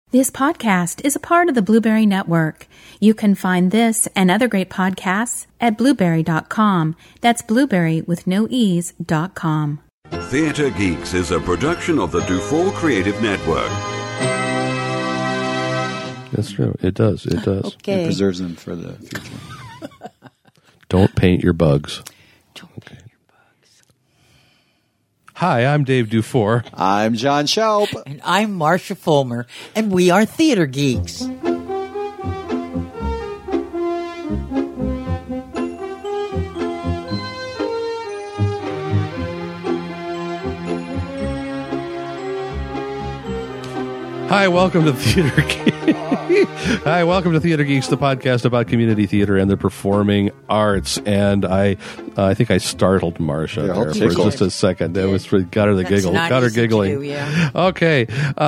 This podcast is a part of the Blueberry Network. You can find this and other great podcasts at blueberry.com. That's blueberry with no e's.com. Theatre Geeks is a production of the Dufour Creative Network. That's true. It does. It does. Okay. It preserves them for the future. Don't paint your bugs. Okay. Hi, I'm Dave Dufour. I'm John Schaub. And I'm Marcia Fulmer, and we are Theater Geeks. Hi, welcome to Theater Geeks. Hi, welcome to Theater Geeks, the podcast about community theater and the performing arts. And I think I startled Marcia Yeah, there for tickled. just a second. That was got her the giggle, not got her easy to giggling. do, yeah. Okay,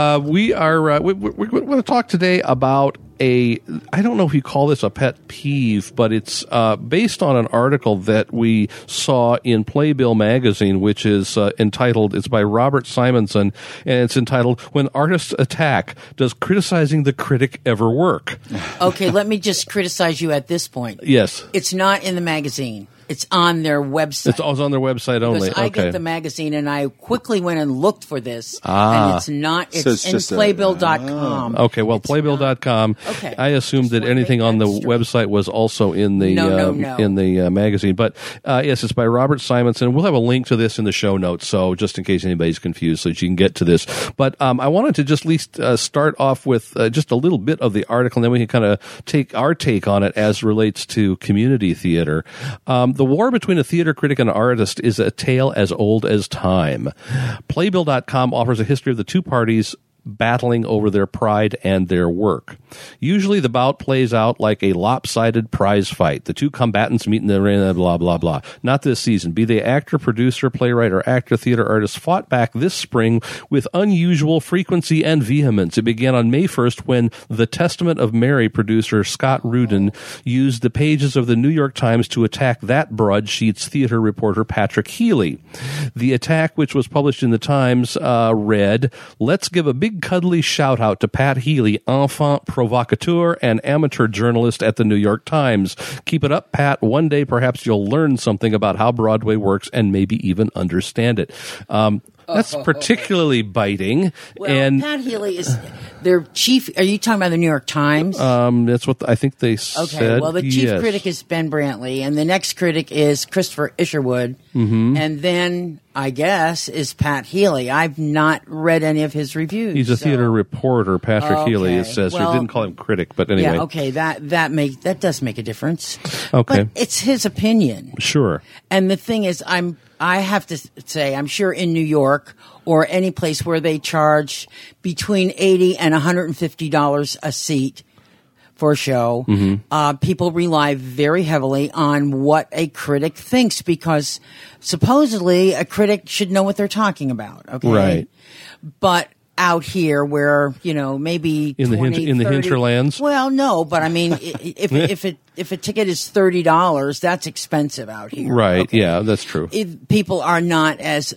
we are we're going to talk today about I don't know if you call this a pet peeve, but it's based on an article that we saw in Playbill magazine, which is entitled, it's by Robert Simonson, and it's entitled, When Artists Attack, Does Criticizing the Critic Ever Work? Okay, let me just criticize you at this point. Yes. It's not in the magazine. It's on their website. It's always on their website only. Because I Okay. get the magazine, and I quickly went and looked for this, and it's not. It's, So it's in just playbill.com. Okay, well, playbill.com. Okay. I assumed Just that wanna anything make on the that straight. website was also in the No. in the magazine. But yes, it's by Robert Simonson. We'll have a link to this in the show notes, so just in case anybody's confused, so that you can get to this. But I wanted to just at least start off with just a little bit of the article, and then we can kind of take our take on it as relates to community theater. The war between a theater critic and artist is a tale as old as time. Playbill.com offers a history of the two parties battling over their pride and their work. Usually the bout plays out like a lopsided prize fight. The two combatants meet in the arena, blah, blah, blah. Not this season. Be they actor, producer, playwright, or actor, theater artist fought back this spring with unusual frequency and vehemence. It began on May 1st when The Testament of Mary producer Scott Rudin used the pages of the New York Times to attack that broadsheet's theater reporter Patrick Healy. The attack, which was published in the Times, read, "Let's give a big cuddly shout out to Pat Healy, enfant provocateur and amateur journalist at the New York Times. Keep it up, Pat. One day perhaps you'll learn something about how Broadway works and maybe even understand it." That's particularly biting. Well, and Pat Healy is their chief. Are you talking about the New York Times? that's what I think they Okay, said. well, the chief Yes. critic is Ben Brantley, and the next critic is Christopher Isherwood, and then, I guess, is Pat Healy. I've not read any of his reviews. He's a so- theater reporter, Patrick Healy, it Okay. says. Well, He didn't call him critic, but anyway. Yeah, okay, that does make a difference. Okay. But it's his opinion. Sure. And the thing is, I have to say, I'm sure in New York or any place where they charge between $80 and $150 a seat for a show, people rely very heavily on what a critic thinks, because supposedly a critic should know what they're talking about. Okay, Right. But out here, where maybe In the 20, in the 30 hinterlands? Well, no, but I mean, if a ticket is $30, that's expensive out here. Right. Okay? Yeah, that's true. People are not as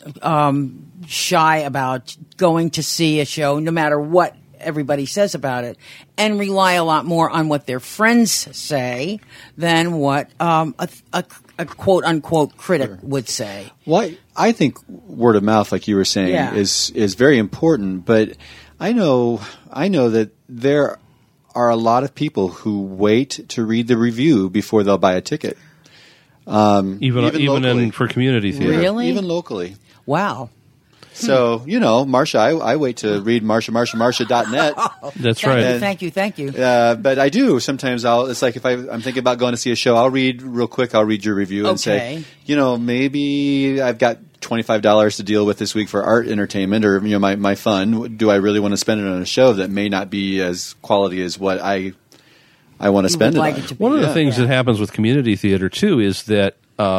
shy about going to see a show, no matter what everybody says about it, and rely a lot more on what their friends say than what a quote unquote critic would say. Well, I think word of mouth, like you were saying, Yeah. is very important. But I know that there are a lot of people who wait to read the review before they'll buy a ticket. Even locally. for community theater. Really? Even locally. Wow. So, Marcia, I wait to read Marcia.net. That's right. Thank you. But I do sometimes. It's like if I'm thinking about going to see a show, I'll read real quick. I'll read your review and say, maybe I've got $25 to deal with this week for art entertainment or my fun. Do I really want to spend it on a show that may not be as quality as what I want to spend it like on? it to be. One of the things Yeah. that happens with community theater too is that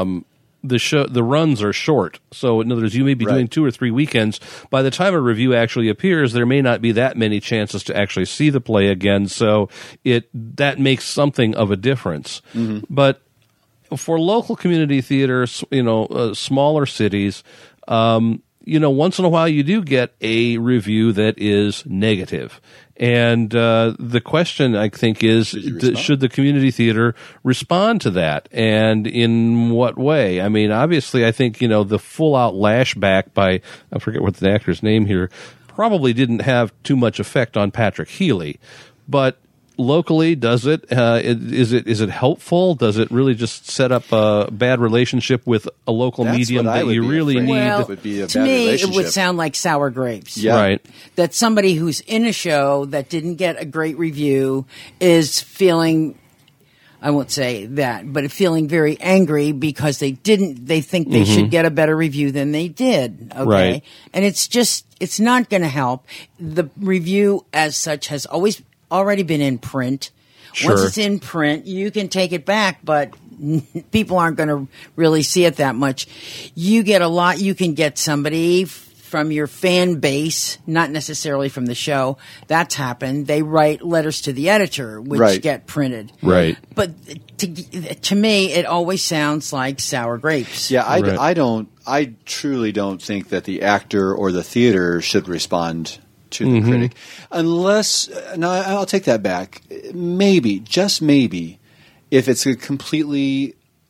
the runs are short. So in other words, you may be Right. doing 2 or 3 weekends. By the time a review actually appears, there may not be that many chances to actually see the play again. So that makes something of a difference. Mm-hmm. But for local community theaters, smaller cities, once in a while you do get a review that is negative. And the question, I think, is, should the community theater respond to that? And in what way? I mean, obviously, I think, the full-out lashback by, I forget what the actor's name here, probably didn't have too much effect on Patrick Healy. But locally, does it? Is it helpful? Does it really just set up a bad relationship with a local medium that you really need? Well, would be a to bad me, relationship. it would sound like sour grapes. Yeah. Right. That somebody who's in a show that didn't get a great review is feeling, I won't say that, but feeling very angry because they think they should get a better review than they did. Okay. Right. And it's not going to help. The review as such has already been in print. Sure. Once it's in print, you can take it back, but people aren't going to really see it that much. You get a lot. You can get somebody from your fan base, not necessarily from the show. That's happened. They write letters to the editor, which get printed. Right. But to me, it always sounds like sour grapes. Yeah, I truly don't think that the actor or the theater should respond to the critic, unless. No, I'll take that back. Maybe, just maybe, if it's a completely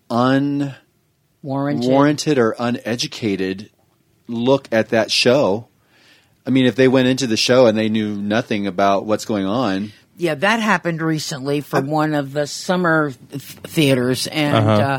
unwarranted or uneducated look at that show. I mean, if they went into the show and they knew nothing about what's going on. Yeah, that happened recently for one of the summer theaters, and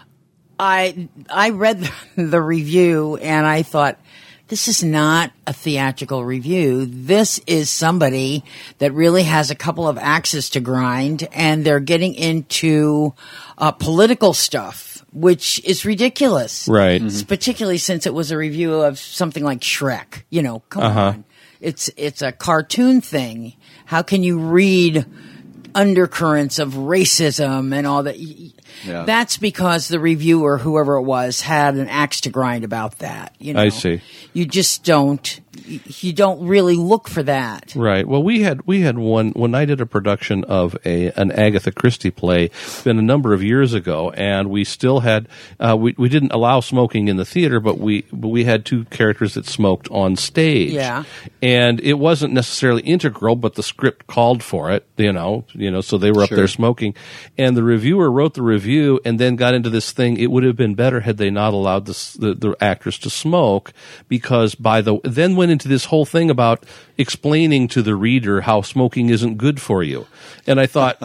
I read the review and I thought, this is not a theatrical review. This is somebody that really has a couple of axes to grind, and they're getting into political stuff, which is ridiculous. Right. Particularly since it was a review of something like Shrek. Come on. It's a cartoon thing. How can you read undercurrents of racism and all that? Yeah. That's because the reviewer, whoever it was, had an axe to grind about that. I see. You just don't. You don't really look for that. Right. Well, we had one when I did a production of an Agatha Christie play. It's been a number of years ago, and we still had we didn't allow smoking in the theater, but we had two characters that smoked on stage. Yeah. And it wasn't necessarily integral, but the script called for it. So they were up there smoking, and the reviewer wrote the review and then got into this thing. It would have been better had they not allowed the actors to smoke, because then went into this whole thing about explaining to the reader how smoking isn't good for you. And I thought,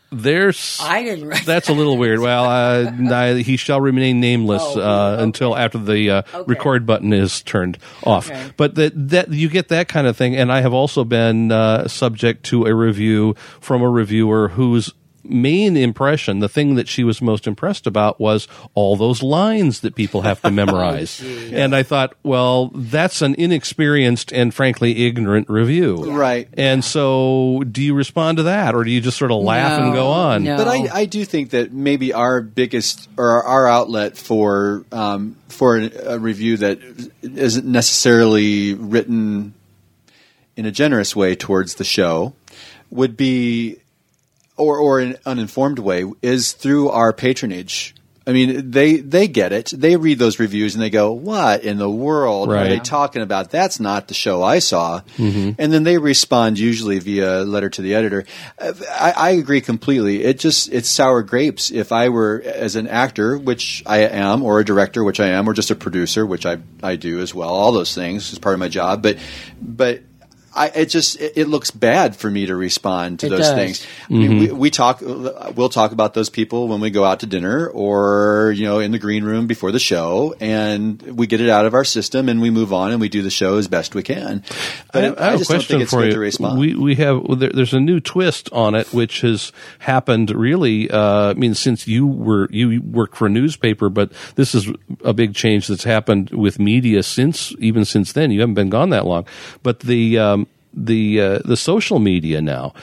I didn't write that's a little weird. Well, he shall remain nameless until after the record button is turned off. Okay. But that you get that kind of thing. And I have also been subject to a review from a reviewer whose main impression, the thing that she was most impressed about, was all those lines that people have to memorize. And I thought, well, that's an inexperienced and frankly ignorant review. Right. And so do you respond to that, or do you just sort of laugh and go on? No. But I do think that maybe our biggest or our outlet for a review that isn't necessarily written in a generous way towards the show would be, or an uninformed way, is through our patronage. I mean, they get it. They read those reviews and they go, what in the world are they talking about? That's not the show I saw. And then they respond usually via letter to the editor. I agree completely. It's sour grapes. If I were, as an actor, which I am, or a director, which I am, or just a producer, which I do as well, all those things is part of my job. But it looks bad for me to respond to those things. I mean, we'll talk about those people when we go out to dinner or, in the green room before the show, and we get it out of our system and we move on and we do the show as best we can. But I just don't think it's good to respond. There's a new twist on it, which has happened really, since you worked for a newspaper, but this is a big change that's happened with media since then. You haven't been gone that long, but the social media now.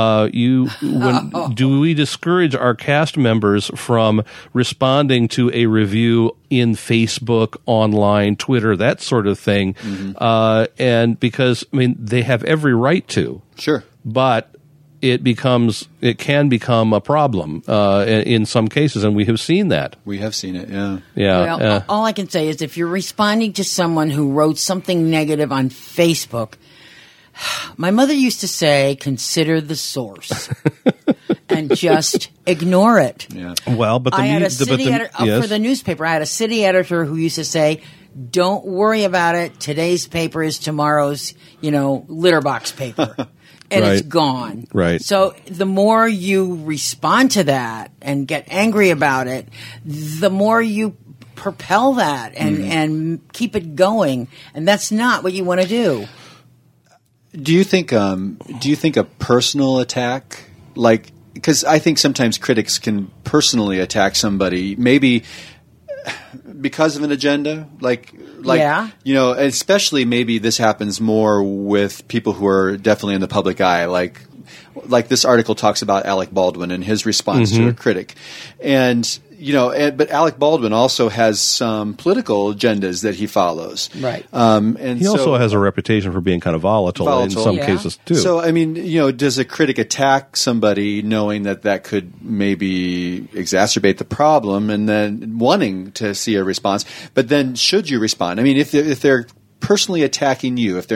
Do we discourage our cast members from responding to a review in Facebook, online, Twitter, that sort of thing? And because they have every right to. Sure. But it can become a problem in some cases, and we have seen that. We have seen it, yeah. Yeah. Well, all I can say is if you're responding to someone who wrote something negative on Facebook, my mother used to say, consider the source and just ignore it. Yeah. Well, but I had a city editor for the newspaper. I had a city editor who used to say, don't worry about it. Today's paper is tomorrow's, litter box paper. And Right. it's gone. Right. So the more you respond to that and get angry about it, the more you propel that and keep it going. And that's not what you want to do. Do you think a personal attack, because I think sometimes critics can personally attack somebody, maybe because of an agenda, Yeah. especially maybe this happens more with people who are definitely in the public eye, like this article talks about Alec Baldwin and his response to a critic, and but Alec Baldwin also has some political agendas that he follows, Right? And he also has a reputation for being kind of volatile in some Yeah. cases too. So, I mean, does a critic attack somebody knowing that could maybe exacerbate the problem and then wanting to see a response? But then should you respond? I mean, if they're personally attacking you, if they're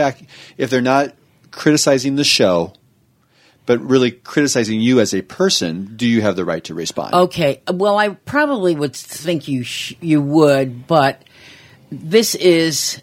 not criticizing the show, but really criticizing you as a person, do you have the right to respond? Okay. Well, I probably would think you would, but this is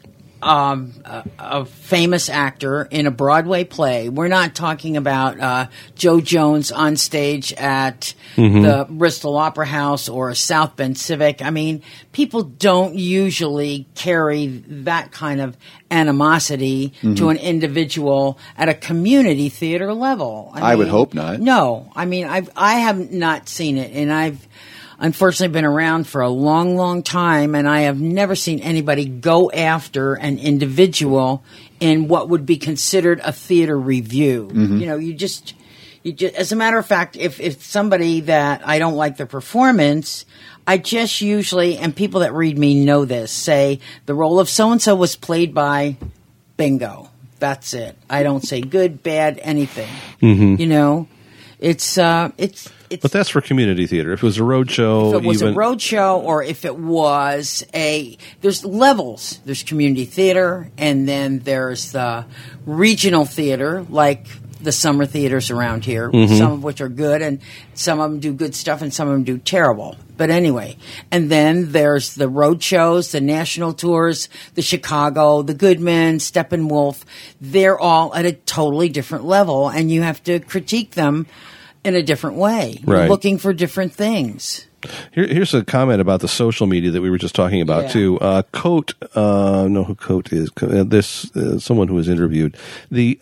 a famous actor in a Broadway play. We're not talking about Joe Jones on stage at the Bristol Opera House or South Bend Civic. I mean, people don't usually carry that kind of animosity to an individual at a community theater level. I would hope not. No. I mean, I have not seen it, and I've unfortunately been around for a long, long time, and I have never seen anybody go after an individual in what would be considered a theater review. You just, as a matter of fact, if somebody that I don't like their performance, I just usually, and people that read me know this, say the role of so-and-so was played by bingo. That's it. I don't say good, bad, anything. But that's for community theater. If it was a road show, if it was a road show, or if it was there's levels. There's community theater, and then there's the regional theater, like the summer theaters around here, some of which are good, and some of them do good stuff, and some of them do terrible. But anyway, and then there's the road shows, the national tours, the Chicago, the Goodman, Steppenwolf. They're all at a totally different level, and you have to critique them in a different way. Right. You're looking for different things. Here's a comment about the social media that we were just talking about too. Coate, know who Coate is? This someone who was interviewed. The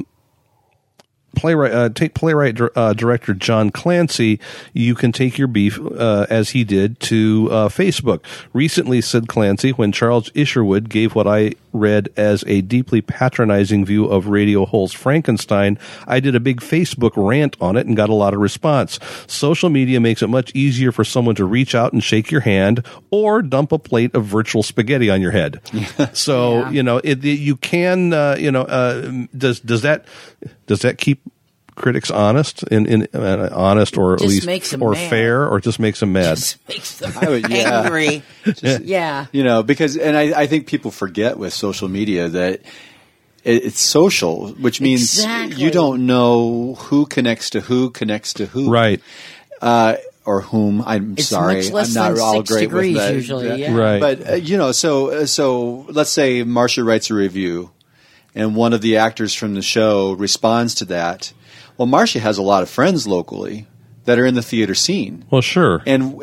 playwright director John Clancy, you can take your beef as he did to Facebook. Recently, said Clancy, when Charles Isherwood gave what I read as a deeply patronizing view of Radio Hull's Frankenstein, I did a big Facebook rant on it and got a lot of response. Social media makes it much easier for someone to reach out and shake your hand or dump a plate of virtual spaghetti on your head. So, you can, does that keep critics honest honest, or just at least makes them or mad. Fair, or just makes them mad? Just makes them angry. Yeah. Because I think people forget with social media that it's social, which means Exactly. you don't know who connects to who, Right. Or whom. I'm It's sorry, much less I'm not than all 6 great degrees with that. usually. Yeah. Right. But so let's say Marcia writes a review, and one of the actors from the show responds to that. Well, Marcia has a lot of friends locally that are in the theater scene. Well, sure. And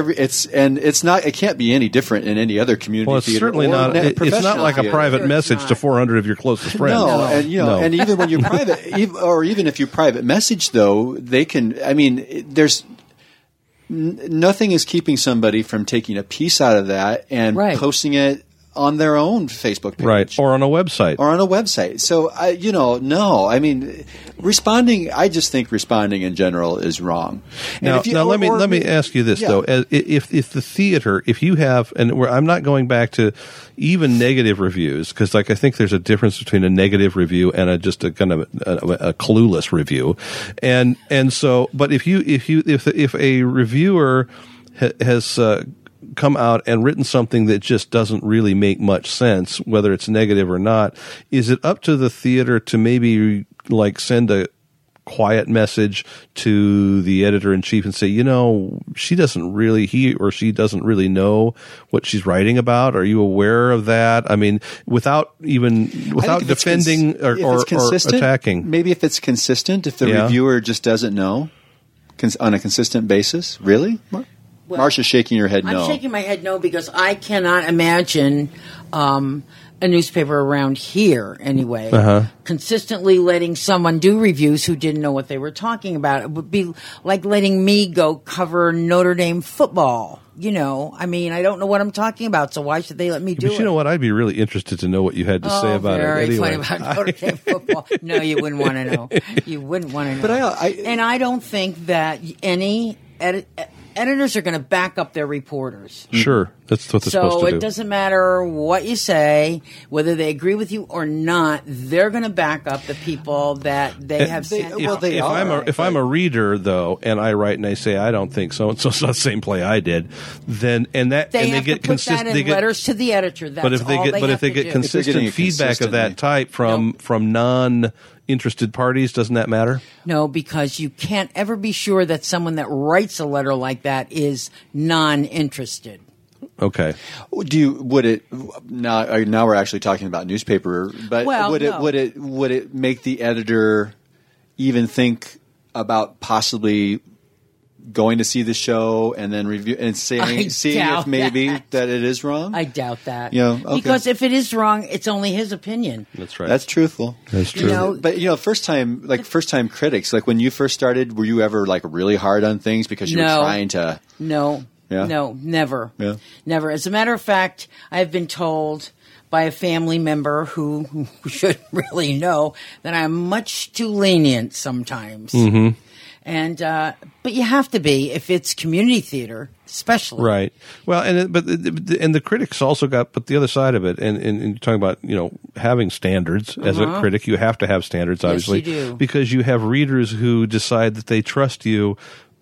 it can't be any different in any other community Well, it's theater. certainly or not. It's professional not like a theater. private Sure, it's message not. to 400 of your closest friends. No, and even when you're private, even if you private message, though, they can. I mean, there's nothing is keeping somebody from taking a piece out of that and Right. posting it on their own Facebook page. Right, or on a website. So, no. I mean, responding, I just think responding in general is wrong. Now, let me ask you this, though. If the theater, if you have, and I'm not going back to even negative reviews, because I think there's a difference between a negative review and just a kind of a clueless review. And so, but if a reviewer has come out and written something that just doesn't really make much sense, whether it's negative or not, is it up to the theater to maybe send a quiet message to the editor-in-chief and say, he or she doesn't really know what she's writing about? Are you aware of that? I mean, without defending or attacking. Maybe if it's consistent, if the reviewer just doesn't know on a consistent basis. Really? Well, Marcia's shaking her head no. I'm shaking my head no because I cannot imagine a newspaper around here, anyway, consistently letting someone do reviews who didn't know what they were talking about. It would be like letting me go cover Notre Dame football. I mean, I don't know what I'm talking about, so why should they let me do it? But you know what? I'd be really interested to know what you had to say about it. Very anyway. funny about Notre Dame football. No, you wouldn't want to know. You wouldn't want to know. But I don't think that any editors are going to back up their reporters. Sure. That's what they're supposed to do. So it doesn't matter what you say, whether they agree with you or not, they're going to back up the people that they have sent out. If I'm a reader, though, and I write and I say, I don't think so-and-so's not the same play I did, then they have to put that in letters to the editor. That's but if they get consistent feedback of that type from non-interested parties, doesn't that matter? No, because you can't ever be sure that someone that writes a letter like that is non-interested. Okay. Would it now we're actually talking about newspaper, but would it make the editor even think about possibly going to see the show and then review and seeing if maybe that it is wrong? I doubt that. Okay. Because if it is wrong, it's only his opinion. That's right. That's truthful. That's true. But first time critics, like when you first started, were you ever really hard on things because you were trying to? No. Yeah? No, never. Yeah. Never. As a matter of fact, I've been told by a family member who should really know that I'm much too lenient sometimes. Mm-hmm. And but you have to be if it's community theater, especially. Right. Well, and the critics also got the other side of it, and you're talking about having standards as a critic. You have to have standards, obviously, yes, you do. Because you have readers who decide that they trust you.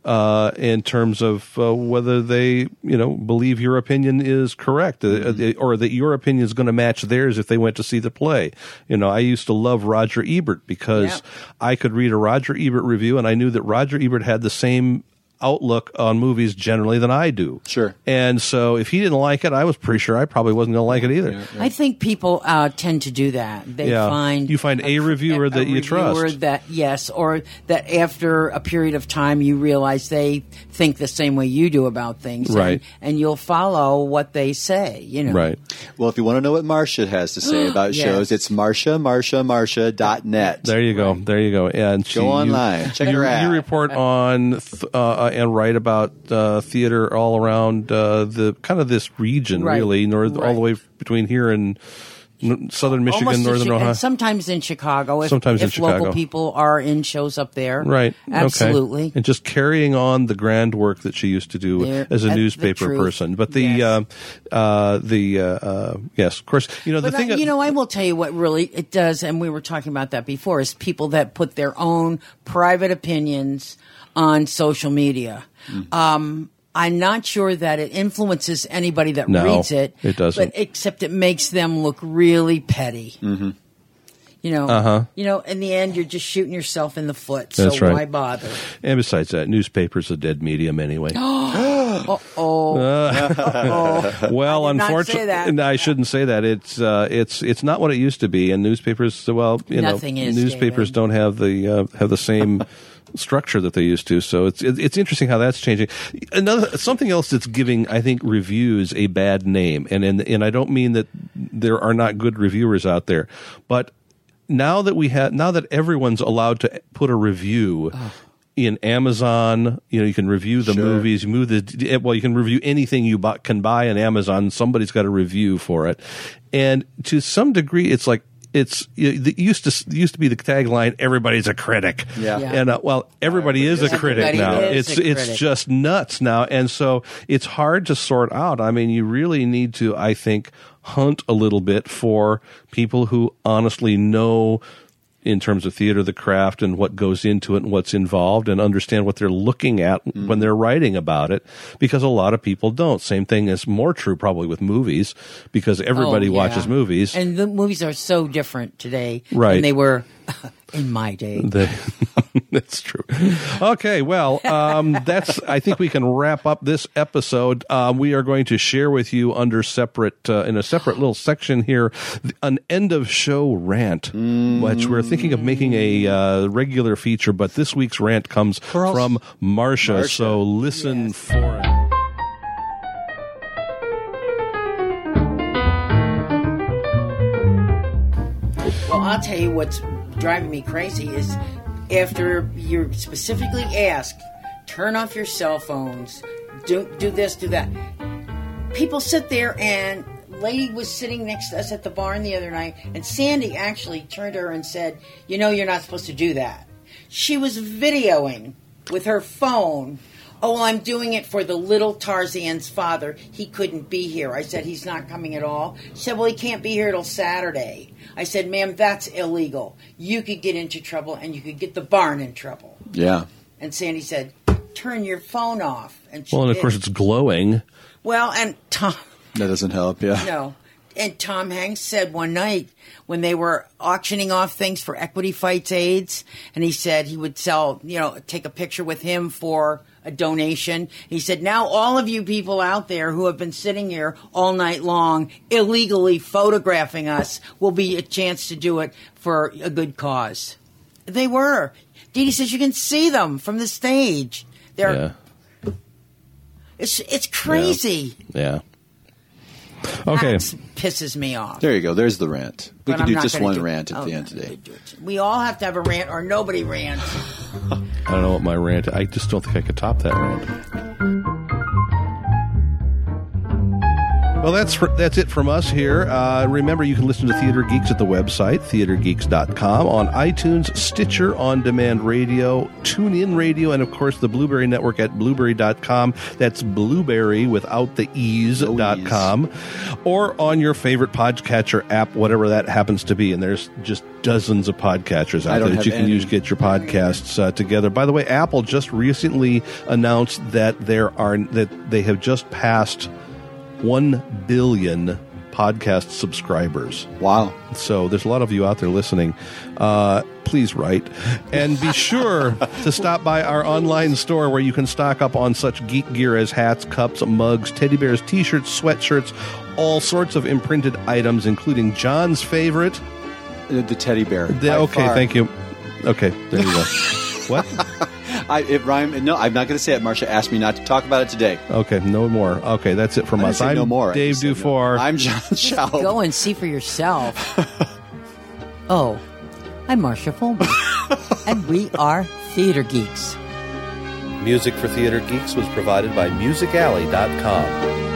In terms of whether they, believe your opinion is correct, or that your opinion is going to match theirs if they went to see the play. I used to love Roger Ebert because I could read a Roger Ebert review and I knew that Roger Ebert had the same outlook on movies generally than I do. Sure. And so if he didn't like it, I was pretty sure I probably wasn't going to like it either. Yeah. I think people tend to do that. You find a reviewer that you trust. Or that after a period of time you realize they think the same way you do about things. Right. And you'll follow what they say, Right. Well, if you want to know what Marcia has to say about shows, it's Marcia.net. There you go. And go online. Check her out. You report on and write about theater all around the kind of this region, really, all the way between here and southern Michigan, northern Ohio. And sometimes in Chicago, if local people are in shows up there. Right. Absolutely. Okay. And just carrying on the grand work that she used to do as a newspaper person. But yes, of course, the thing. I will tell you what really it does, and we were talking about that before, is people that put their own private opinions on social media. I'm not sure that it influences anybody that reads it. It doesn't. Except it makes them look really petty. Mm-hmm. In the end, you're just shooting yourself in the foot. So That's right. Why bother? And besides that, newspaper's a dead medium anyway. Well, unfortunately, I shouldn't say that. It's not what it used to be. And newspapers, nothing is. Newspapers David. don't have the same structure that they used to. So it's interesting how that's changing. Something else that's giving, I think, reviews a bad name, and I don't mean that there are not good reviewers out there, but now that everyone's allowed to put a review in Amazon. You can review the movies. You can review anything you can buy on Amazon. Somebody's got a review for it, and to some degree, it's like. It used to be the tagline, everybody's a critic. Yeah. And everybody is a critic now. It's just nuts now. And so it's hard to sort out. I mean, you really need to, I think, hunt a little bit for people who honestly know in terms of theater, the craft and what goes into it and what's involved, and understand what they're looking at when they're writing about it, because a lot of people don't. Same thing is more true probably with movies, because everybody watches movies. And the movies are so different today than they were in my day. That's true. Okay, well, I think we can wrap up this episode. We are going to share with you in a separate little section here, an end of show rant, which we're thinking of making a regular feature, but this week's rant comes from Marcia, so listen for it. Well, I'll tell you what's driving me crazy is after you're specifically asked, turn off your cell phones, do this, do that. People sit there, and lady was sitting next to us at the barn the other night, and Sandy actually turned to her and said, you're not supposed to do that. She was videoing with her phone. Oh, well, I'm doing it for the little Tarzan's father. He couldn't be here. I said, he's not coming at all. She said, well, he can't be here till Saturday. I said, ma'am, that's illegal. You could get into trouble, and you could get the barn in trouble. Yeah. And Sandy said, turn your phone off. And of course, it's glowing. Well, and Tom... That doesn't help, yeah. No. And Tom Hanks said one night when they were auctioning off things for Equity Fights AIDS, and he said he would sell, take a picture with him for a donation. He said, now all of you people out there who have been sitting here all night long illegally photographing us will be a chance to do it for a good cause. They were. Dee Dee says you can see them from the stage. It's crazy. Yeah. Okay. That pisses me off. There you go. There's the rant. We can do just one rant rant at the end today. We all have to have a rant, or nobody rants. I don't know what my rant. I just don't think I could top that rant. Well, that's it from us here. Remember, you can listen to Theater Geeks at the website, theatergeeks.com, on iTunes, Stitcher, On Demand Radio, TuneIn Radio, and, of course, the Blueberry Network at blueberry.com. That's Blueberry without the ease.com. Or on your favorite podcatcher app, whatever that happens to be. And there's just dozens of podcatchers out there that you can use to get your podcasts together. By the way, Apple just recently announced that they have just passed 1 billion podcast subscribers. Wow. So there's a lot of you out there listening. Please write. And be sure to stop by our online store where you can stock up on such geek gear as hats, cups, mugs, teddy bears, t-shirts, sweatshirts, all sorts of imprinted items, including John's favorite. The teddy bear. Okay, thank you. Okay, there you go. What? It rhymed. No, I'm not going to say it. Marcia asked me not to talk about it today. Okay, no more. Okay, that's it from us. I'm no more. Dave Dufour. No. I'm John Schaub. Go and see for yourself. Oh, I'm Marcia Fulmer, and we are Theater Geeks. Music for Theater Geeks was provided by MusicAlley.com.